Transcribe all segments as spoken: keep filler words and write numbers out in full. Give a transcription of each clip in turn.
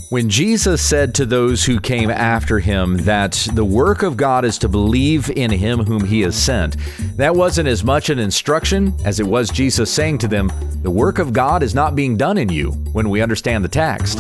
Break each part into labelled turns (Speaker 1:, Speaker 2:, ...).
Speaker 1: When Jesus said to those who came after him that the work of God is to believe in him whom he has sent, that wasn't as much an instruction as it was Jesus saying to them, the work of God is not being done in you when we understand the text.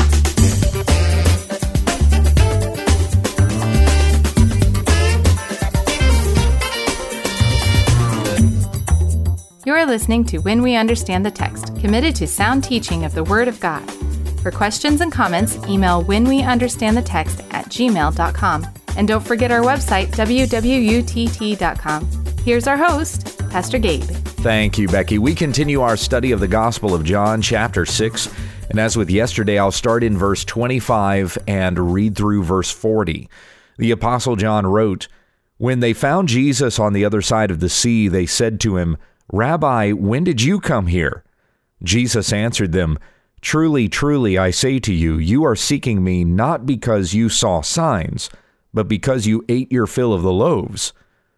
Speaker 2: You're listening to When We Understand the Text, committed to sound teaching of the Word of God. For questions and comments, email whenweunderstandthetext at gmail dot com. And don't forget our website, w w u t t dot com. Here's our host, Pastor Gabe.
Speaker 1: Thank you, Becky. We continue our study of the Gospel of John, chapter six. And as with yesterday, I'll start in verse twenty-five and read through verse forty. The Apostle John wrote, "When they found Jesus on the other side of the sea, they said to him, 'Rabbi, when did you come here?' Jesus answered them, 'Truly, truly, I say to you, you are seeking me not because you saw signs, but because you ate your fill of the loaves.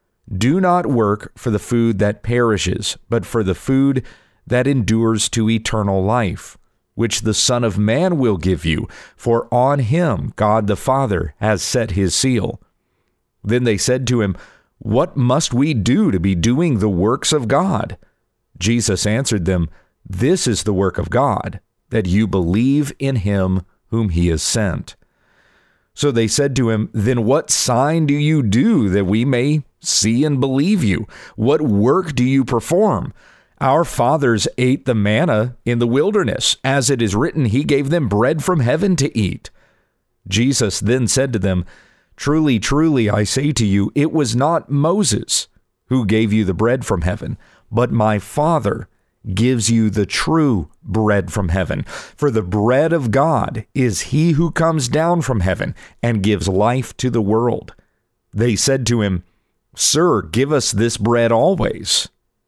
Speaker 1: Do not work for the food that perishes, but for the food that endures to eternal life, which the Son of Man will give you, for on him God the Father has set his seal.' Then they said to him, 'What must we do to be doing the works of God?' Jesus answered them, 'This is the work of God, that you believe in him whom he has sent.' So they said to him, 'Then what sign do you do that we may see and believe you? What work do you perform? Our fathers ate the manna in the wilderness. As it is written, he gave them bread from heaven to eat.' Jesus then said to them, 'Truly, truly, I say to you, it was not Moses who gave you the bread from heaven, but my Father gives you the true bread from heaven. For the bread of God is he who comes down from heaven and gives life to the world.' They said to him, 'Sir, give us this bread always.'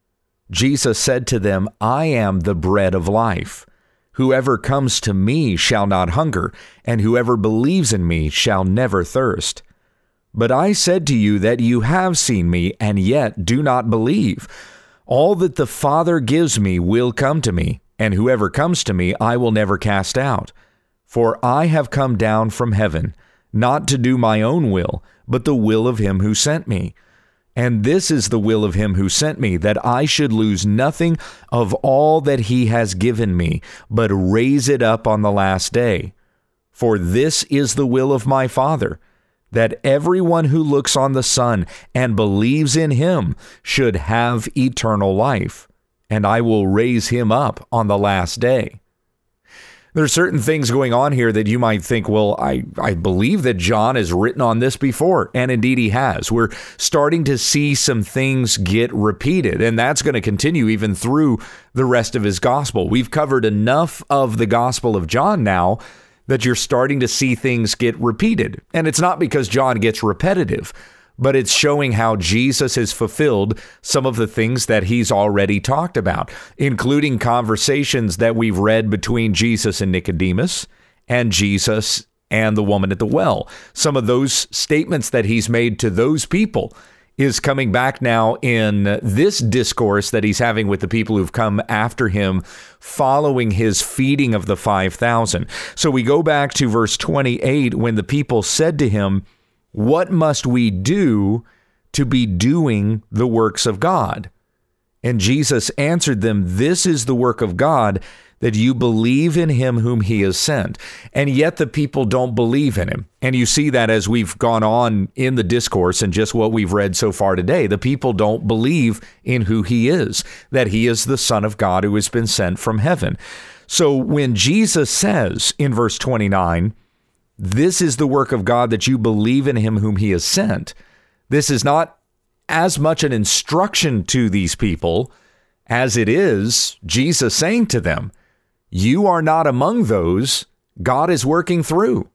Speaker 1: Jesus said to them, 'I am the bread of life. Whoever comes to me shall not hunger, and whoever believes in me shall never thirst. But I said to you that you have seen me, and yet do not believe. All that the Father gives me will come to me, and whoever comes to me I will never cast out. For I have come down from heaven, not to do my own will, but the will of him who sent me. And this is the will of him who sent me, that I should lose nothing of all that he has given me, but raise it up on the last day. For this is the will of my Father, that everyone who looks on the Son and believes in him should have eternal life, and I will raise him up on the last day." There are certain things going on here that you might think, well, I, I believe that John has written on this before, and indeed he has. We're starting to see some things get repeated, and that's going to continue even through the rest of his gospel. We've covered enough of the Gospel of John now that you're starting to see things get repeated. And it's not because John gets repetitive, but it's showing how Jesus has fulfilled some of the things that he's already talked about, including conversations that we've read between Jesus and Nicodemus and Jesus and the woman at the well. Some of those statements that he's made to those people is coming back now in this discourse that he's having with the people who've come after him following his feeding of the five thousand. So we go back to verse twenty-eight when the people said to him, "What must we do to be doing the works of God?" And Jesus answered them, "This is the work of God, that you believe in him whom he has sent." And yet the people don't believe in him. And you see that as we've gone on in the discourse and just what we've read so far today. The people don't believe in who he is, that he is the Son of God who has been sent from heaven. So when Jesus says in verse twenty-nine, "This is the work of God, that you believe in him whom he has sent," this is not as much an instruction to these people as it is Jesus saying to them, you are not among those God is working through.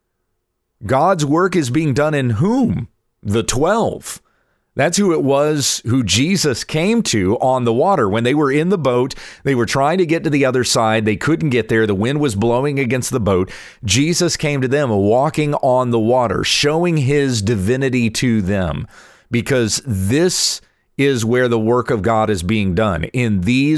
Speaker 1: God's work is being done in whom? The twelve. That's who it was who Jesus came to on the water. When they were in the boat, they were trying to get to the other side. They couldn't get there. The wind was blowing against the boat. Jesus came to them walking on the water, showing his divinity to them, because this is where the work of God is being done, in these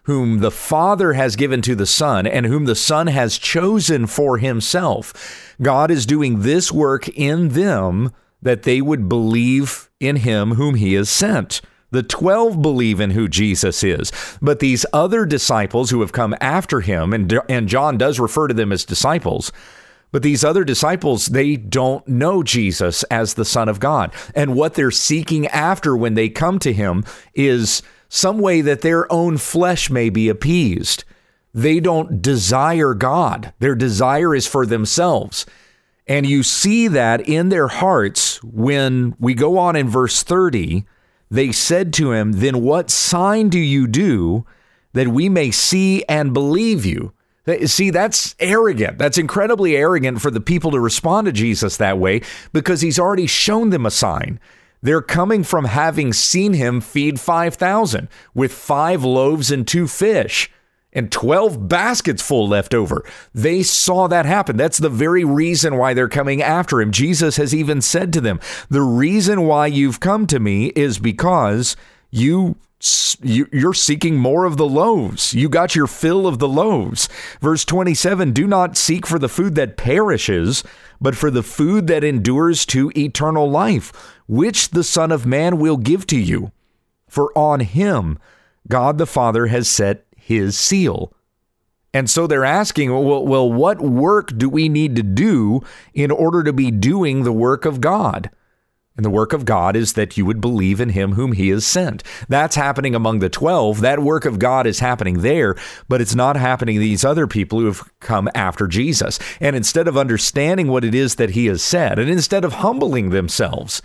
Speaker 1: whom the Father has given to the Son, and whom the Son has chosen for himself. God is doing this work in them that they would believe in him whom he has sent. The twelve believe in who Jesus is, but these other disciples who have come after him, and, and John does refer to them as disciples, but these other disciples, they don't know Jesus as the Son of God. And what they're seeking after when they come to him is some way that their own flesh may be appeased. They don't desire God. Their desire is for themselves. And you see that in their hearts when we go on in verse thirty. They said to him, "Then what sign do you do that we may see and believe you?" See, that's arrogant. That's incredibly arrogant for the people to respond to Jesus that way, because he's already shown them a sign. They're coming from having seen him feed five thousand with five loaves and two fish and twelve baskets full left over. They saw that happen. That's the very reason why they're coming after him. Jesus has even said to them, the reason why you've come to me is because you You're seeking more of the loaves. You got your fill of the loaves. Verse twenty-seven, do not seek for the food that perishes, but for the food that endures to eternal life, which the Son of Man will give to you. For on him God the Father has set his seal. And so they're asking, well, well, what work do we need to do in order to be doing the work of God? And the work of God is that you would believe in him whom he has sent. That's happening among the twelve. That work of God is happening there, but it's not happening to these other people who have come after Jesus. And instead of understanding what it is that he has said, and instead of humbling themselves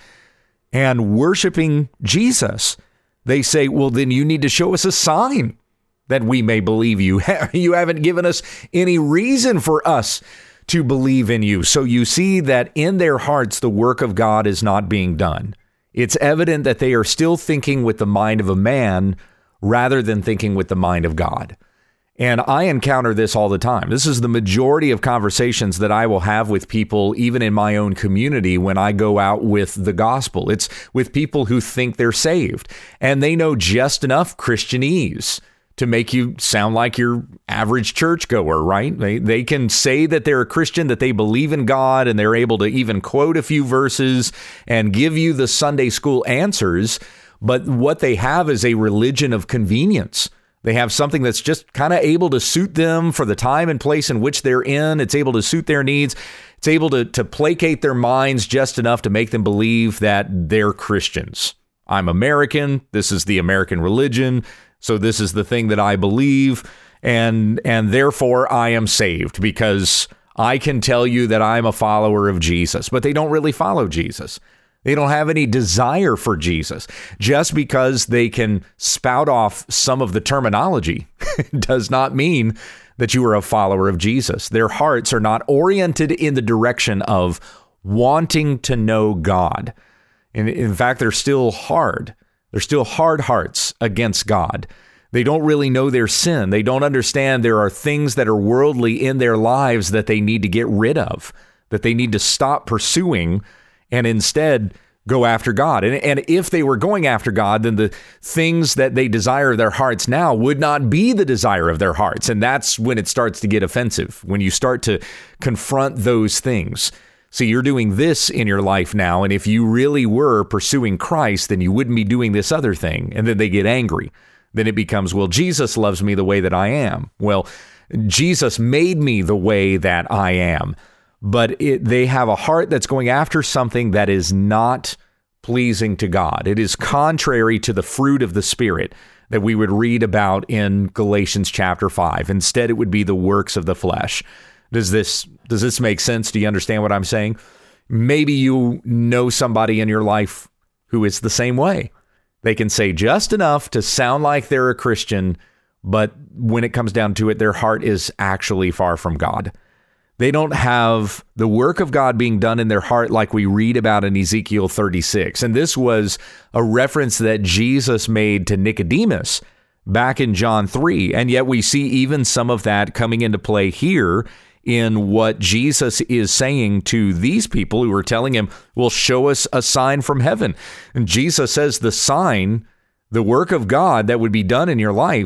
Speaker 1: and worshiping Jesus, they say, well, then you need to show us a sign that we may believe you. You haven't given us any reason for us to believe in you. So you see that in their hearts, the work of God is not being done. It's evident that they are still thinking with the mind of a man rather than thinking with the mind of God. And I encounter this all the time. This is the majority of conversations that I will have with people, even in my own community, when I go out with the gospel. It's with people who think they're saved, and they know just enough Christianese to make you sound like your average churchgoer, right? They they can say that they're a Christian, that they believe in God, and they're able to even quote a few verses and give you the Sunday school answers. But what they have is a religion of convenience. They have something that's just kind of able to suit them for the time and place in which they're in. It's able to suit their needs. It's able to, to placate their minds just enough to make them believe that they're Christians. I'm American. This is the American religion. So this is the thing that I believe, and and therefore I am saved because I can tell you that I'm a follower of Jesus. But they don't really follow Jesus. They don't have any desire for Jesus. Just because they can spout off some of the terminology does not mean that you are a follower of Jesus. Their hearts are not oriented in the direction of wanting to know God. And in fact, they're still hard. They're still hard hearts against God. They don't really know their sin. They don't understand there are things that are worldly in their lives that they need to get rid of, that they need to stop pursuing and instead go after God. And, and if they were going after God, then the things that they desire of their hearts now would not be the desire of their hearts. And that's when it starts to get offensive, when you start to confront those things. See, you're doing this in your life now, and if you really were pursuing Christ, then you wouldn't be doing this other thing. And then they get angry. Then it becomes, well, Jesus loves me the way that I am. Well, Jesus made me the way that I am. But it, they have a heart that's going after something that is not pleasing to God. It is contrary to the fruit of the Spirit that we would read about in Galatians chapter five. Instead, it would be the works of the flesh. Does this does this make sense? Do you understand what I'm saying? Maybe you know somebody in your life who is the same way. They can say just enough to sound like they're a Christian, but when it comes down to it, their heart is actually far from God. They don't have the work of God being done in their heart like we read about in Ezekiel thirty-six. And this was a reference that Jesus made to Nicodemus back in John three. And yet we see even some of that coming into play here in what Jesus is saying to these people who are telling him, well, show us a sign from heaven. And Jesus says the sign, the work of God that would be done in your life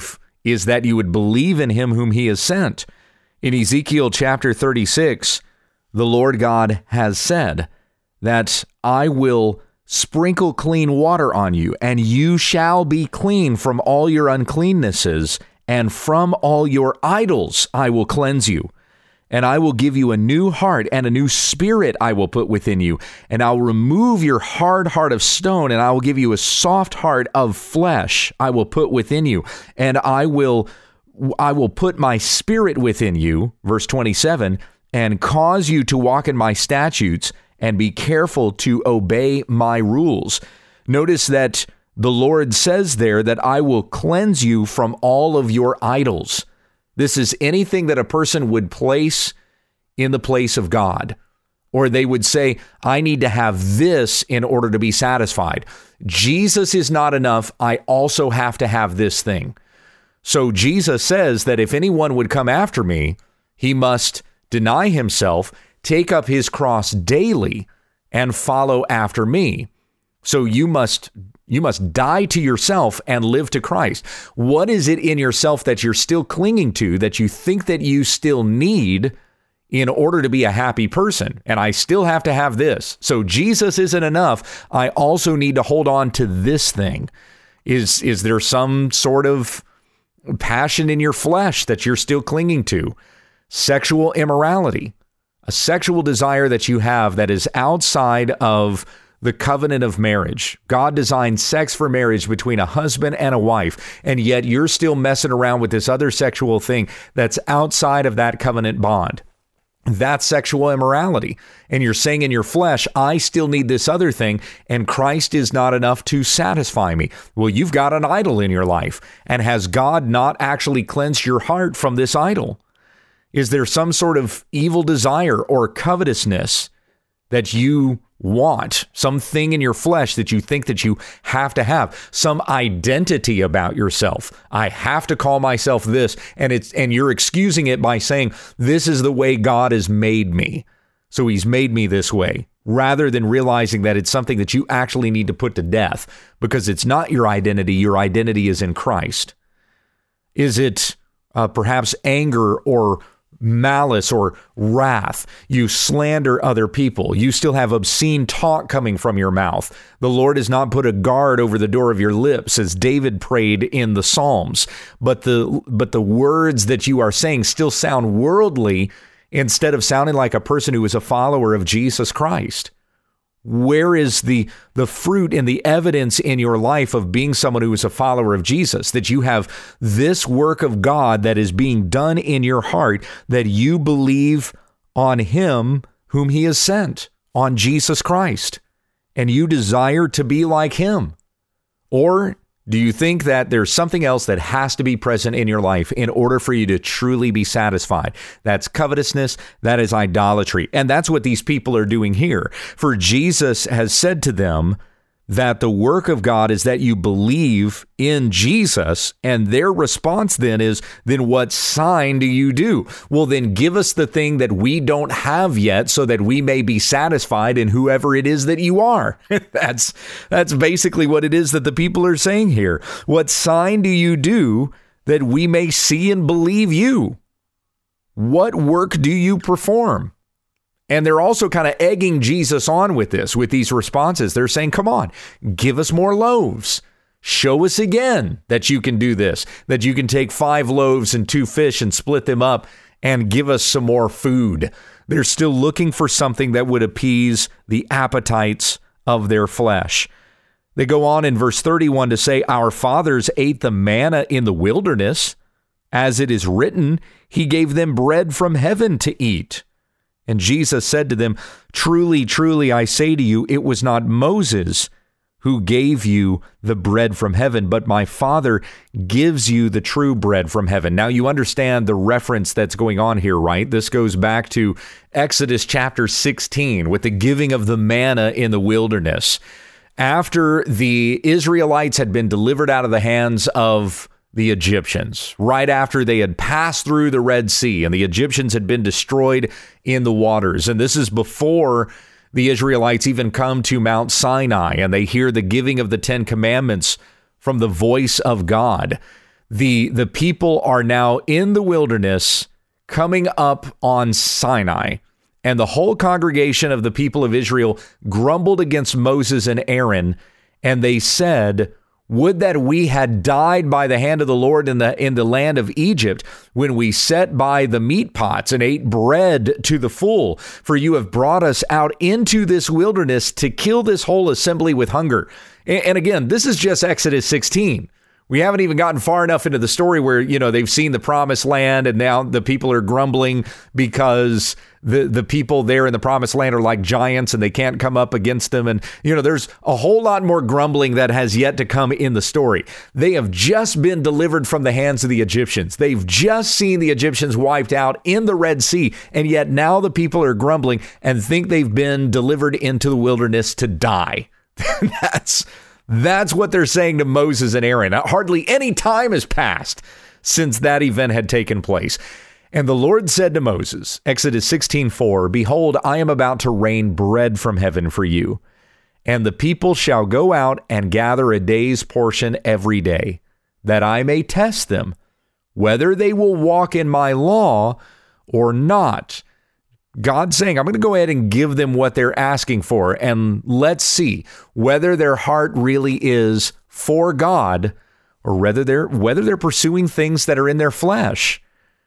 Speaker 1: is that you would believe in him whom he has sent. In Ezekiel chapter thirty-six, the Lord God has said that I will sprinkle clean water on you, and you shall be clean from all your uncleannesses, and from all your idols I will cleanse you. And I will give you a new heart, and a new spirit I will put within you. And I'll remove your hard heart of stone, and I will give you a soft heart of flesh I will put within you. And I will, I will put my spirit within you, verse twenty-seven, and cause you to walk in my statutes and be careful to obey my rules. Notice that the Lord says there that I will cleanse you from all of your idols. This is anything that a person would place in the place of God, or they would say, I need to have this in order to be satisfied. Jesus is not enough. I also have to have this thing. So Jesus says that if anyone would come after me, he must deny himself, take up his cross daily, and follow after me. So you must You must die to yourself and live to Christ. What is it in yourself that you're still clinging to, that you think that you still need in order to be a happy person? And I still have to have this. So Jesus isn't enough. I also need to hold on to this thing. Is, is there some sort of passion in your flesh that you're still clinging to? Sexual immorality, a sexual desire that you have that is outside of the covenant of marriage. God designed sex for marriage between a husband and a wife, and yet you're still messing around with this other sexual thing that's outside of that covenant bond. That's sexual immorality. And you're saying in your flesh, I still need this other thing, and Christ is not enough to satisfy me. Well, you've got an idol in your life, and has God not actually cleansed your heart from this idol? Is there some sort of evil desire or covetousness that you want, something in your flesh that you think that you have to have, some identity about yourself? I have to call myself this, and it's and you're excusing it by saying, this is the way God has made me, so he's made me this way, rather than realizing that it's something that you actually need to put to death, because it's not your identity. Your identity is in Christ. Is it uh, perhaps anger or malice or wrath? You slander other people. You still have obscene talk coming from your mouth. The Lord has not put a guard over the door of your lips, as David prayed in the Psalms. But the but the words that you are saying still sound worldly instead of sounding like a person who is a follower of Jesus Christ. Where is the the fruit and the evidence in your life of being someone who is a follower of Jesus, that you have this work of God that is being done in your heart, that you believe on him whom he has sent, on Jesus Christ, and you desire to be like him? Or do you think that there's something else that has to be present in your life in order for you to truly be satisfied? That's covetousness. That is idolatry. And that's what these people are doing here. For Jesus has said to them that the work of God is that you believe in Jesus. And their response then is, then what sign do you do? Well, then give us the thing that we don't have yet, so that we may be satisfied in whoever it is that you are. that's that's basically what it is that the people are saying here. What sign do you do that we may see and believe you? What work do you perform? And they're also kind of egging Jesus on with this, with these responses. They're saying, come on, give us more loaves. Show us again that you can do this, that you can take five loaves and two fish and split them up and give us some more food. They're still looking for something that would appease the appetites of their flesh. They go on in verse thirty-one to say, our fathers ate the manna in the wilderness. As it is written, he gave them bread from heaven to eat. And Jesus said to them, truly, truly, I say to you, it was not Moses who gave you the bread from heaven, but my Father gives you the true bread from heaven. Now you understand the reference that's going on here, right? This goes back to Exodus chapter sixteen with the giving of the manna in the wilderness. After the Israelites had been delivered out of the hands of the Egyptians, right after they had passed through the Red Sea and the Egyptians had been destroyed in the waters. And this is before the Israelites even come to Mount Sinai and they hear the giving of the Ten Commandments from the voice of God. The, the people are now in the wilderness coming up on Sinai. And the whole congregation of the people of Israel grumbled against Moses and Aaron, and they said, would that we had died by the hand of the Lord in the in the land of Egypt, when we sat by the meat pots and ate bread to the full. For you have brought us out into this wilderness to kill this whole assembly with hunger. And, and again, this is just Exodus sixteen. We haven't even gotten far enough into the story where, you know, they've seen the promised land and now the people are grumbling because the, the people there in the promised land are like giants and they can't come up against them. And, you know, there's a whole lot more grumbling that has yet to come in the story. They have just been delivered from the hands of the Egyptians. They've just seen the Egyptians wiped out in the Red Sea. And yet now the people are grumbling and think they've been delivered into the wilderness to die. That's That's what they're saying to Moses and Aaron. Hardly any time has passed since that event had taken place. And the Lord said to Moses, Exodus sixteen four, behold, I am about to rain bread from heaven for you, and the people shall go out and gather a day's portion every day, that I may test them, whether they will walk in my law or not. God's saying, I'm going to go ahead and give them what they're asking for, and let's see whether their heart really is for God or whether they're whether they're pursuing things that are in their flesh.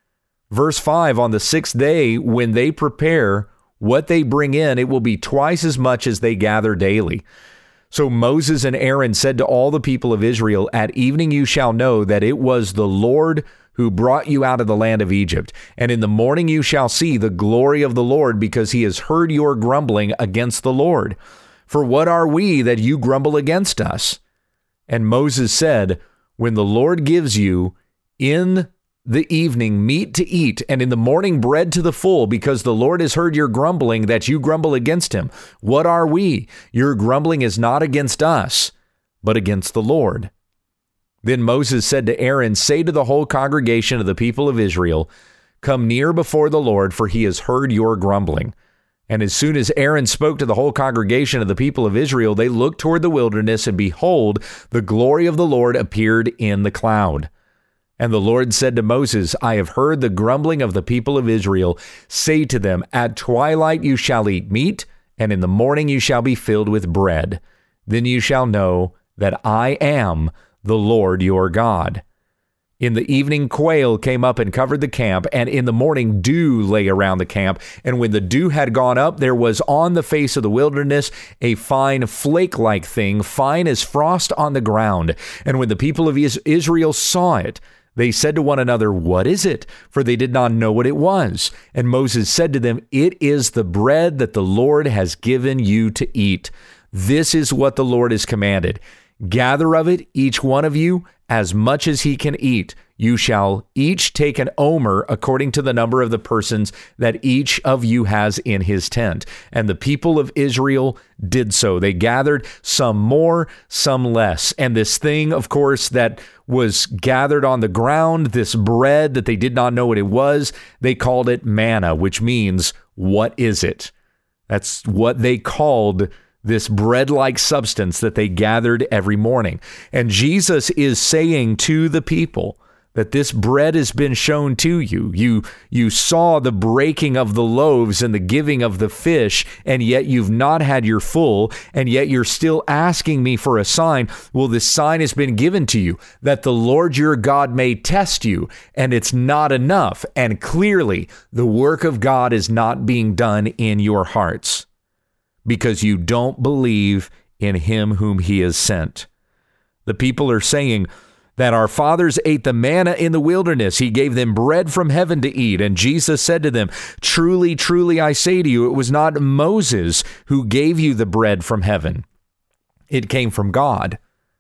Speaker 1: Verse five, on the sixth day, when they prepare what they bring in, it will be twice as much as they gather daily. So Moses and Aaron said to all the people of Israel, at evening you shall know that it was the Lord who brought you out of the land of Egypt. And in the morning you shall see the glory of the Lord, because he has heard your grumbling against the Lord. For what are we that you grumble against us? And Moses said, when the Lord gives you in the evening meat to eat, and in the morning bread to the full, because the Lord has heard your grumbling, that you grumble against him. What are we? Your grumbling is not against us, but against the Lord. Then Moses said to Aaron, say to the whole congregation of the people of Israel, come near before the Lord, for he has heard your grumbling. And as soon as Aaron spoke to the whole congregation of the people of Israel, they looked toward the wilderness, and behold, the glory of the Lord appeared in the cloud. And the Lord said to Moses, I have heard the grumbling of the people of Israel. Say to them, at twilight you shall eat meat, and in the morning you shall be filled with bread. Then you shall know that I am the Lord your God. In the evening quail came up and covered the camp, and in the morning dew lay around the camp. And when the dew had gone up, there was on the face of the wilderness a fine flake-like thing, fine as frost on the ground. And when the people of Israel saw it, they said to one another, what is it? For they did not know what it was. And Moses said to them, it is the bread that the Lord has given you to eat. This is what the Lord has commanded. Gather of it, each one of you, as much as he can eat. You shall each take an omer according to the number of the persons that each of you has in his tent. And the people of Israel did so. They gathered some more, some less. And this thing, of course, that was gathered on the ground, this bread that they did not know what it was, they called it manna, which means, what is it? That's what they called this bread-like substance that they gathered every morning. And Jesus is saying to the people that this bread has been shown to you. You, you saw the breaking of the loaves and the giving of the fish, and yet you've not had your full, and yet you're still asking me for a sign. Well, this sign has been given to you, that the Lord your God may test you, and it's not enough. And clearly, the work of God is not being done in your hearts, because you don't believe in him whom he has sent. The people are saying that our fathers ate the manna in the wilderness. He gave them bread from heaven to eat. And Jesus said to them, truly, truly, I say to you, it was not Moses who gave you the bread from heaven. It came from God.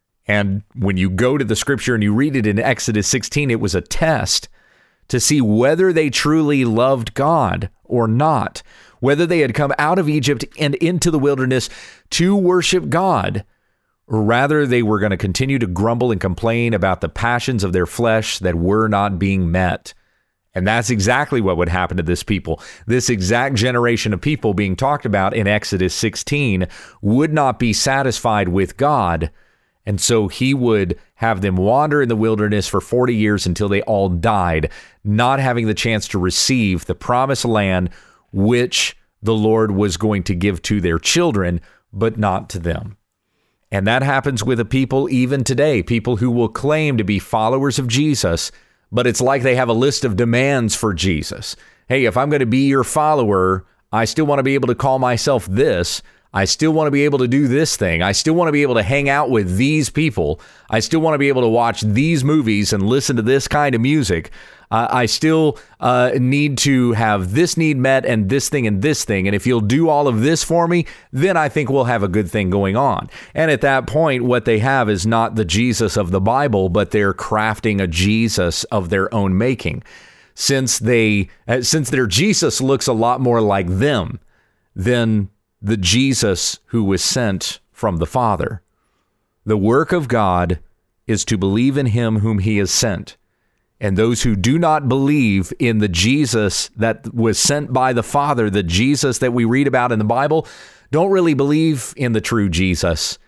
Speaker 1: And when you go to the scripture and you read it in Exodus sixteen, it was a test to see whether they truly loved God or not, whether they had come out of Egypt and into the wilderness to worship God, or rather they were going to continue to grumble and complain about the passions of their flesh that were not being met. And that's exactly what would happen to this people. This exact generation of people being talked about in Exodus sixteen would not be satisfied with God, And so he would have them wander in the wilderness for forty years until they all died, not having the chance to receive the promised land, which the Lord was going to give to their children, but not to them. And that happens with a people even today, people who will claim to be followers of Jesus, but it's like they have a list of demands for Jesus. Hey, if I'm going to be your follower, I still want to be able to call myself this. I still want to be able to do this thing. I still want to be able to hang out with these people. I still want to be able to watch these movies and listen to this kind of music. Uh, I still uh, need to have this need met and this thing and this thing. And if you'll do all of this for me, then I think we'll have a good thing going on. And at that point, what they have is not the Jesus of the Bible, but they're crafting a Jesus of their own making. Since they, uh, since their Jesus looks a lot more like them than the Jesus who was sent from the Father. The work of God is to believe in him whom he has sent. And those who do not believe in the Jesus that was sent by the Father, the Jesus that we read about in the Bible, don't really believe in the true Jesus,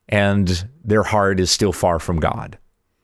Speaker 1: and their heart is still far from God.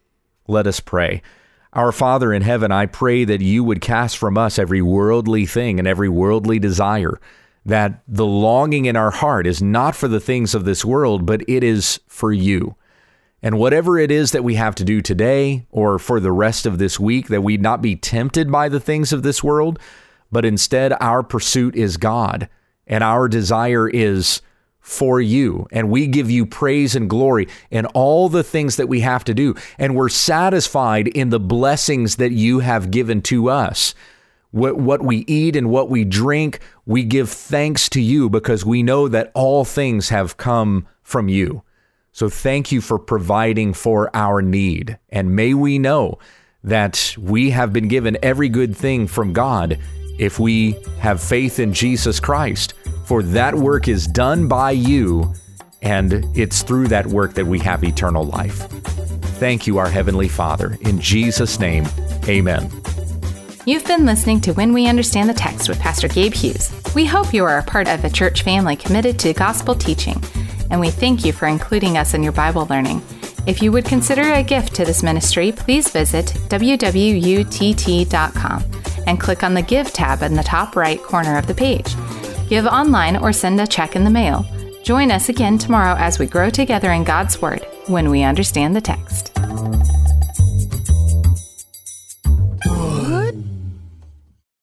Speaker 1: Let us pray. Our Father in heaven, I pray that you would cast from us every worldly thing and every worldly desire, that the longing in our heart is not for the things of this world, but it is for you. And whatever it is that we have to do today or for the rest of this week, that we not be tempted by the things of this world, but instead our pursuit is God and our desire is for you. And we give you praise and glory in all the things that we have to do. And we're satisfied in the blessings that you have given to us. What, what we eat and what we drink, we give thanks to you because we know that all things have come from you. So thank you for providing for our need. And may we know that we have been given every good thing from God if we have faith in Jesus Christ. For that work is done by you, and it's through that work that we have eternal life. Thank you, our Heavenly Father. In Jesus' name, amen.
Speaker 2: You've been listening to When We Understand the Text with Pastor Gabe Hughes. We hope you are a part of a church family committed to gospel teaching, and we thank you for including us in your Bible learning. If you would consider a gift to this ministry, please visit w w u t t dot com and click on the Give tab in the top right corner of the page. Give online or send a check in the mail. Join us again tomorrow as we grow together in God's Word when we understand the text.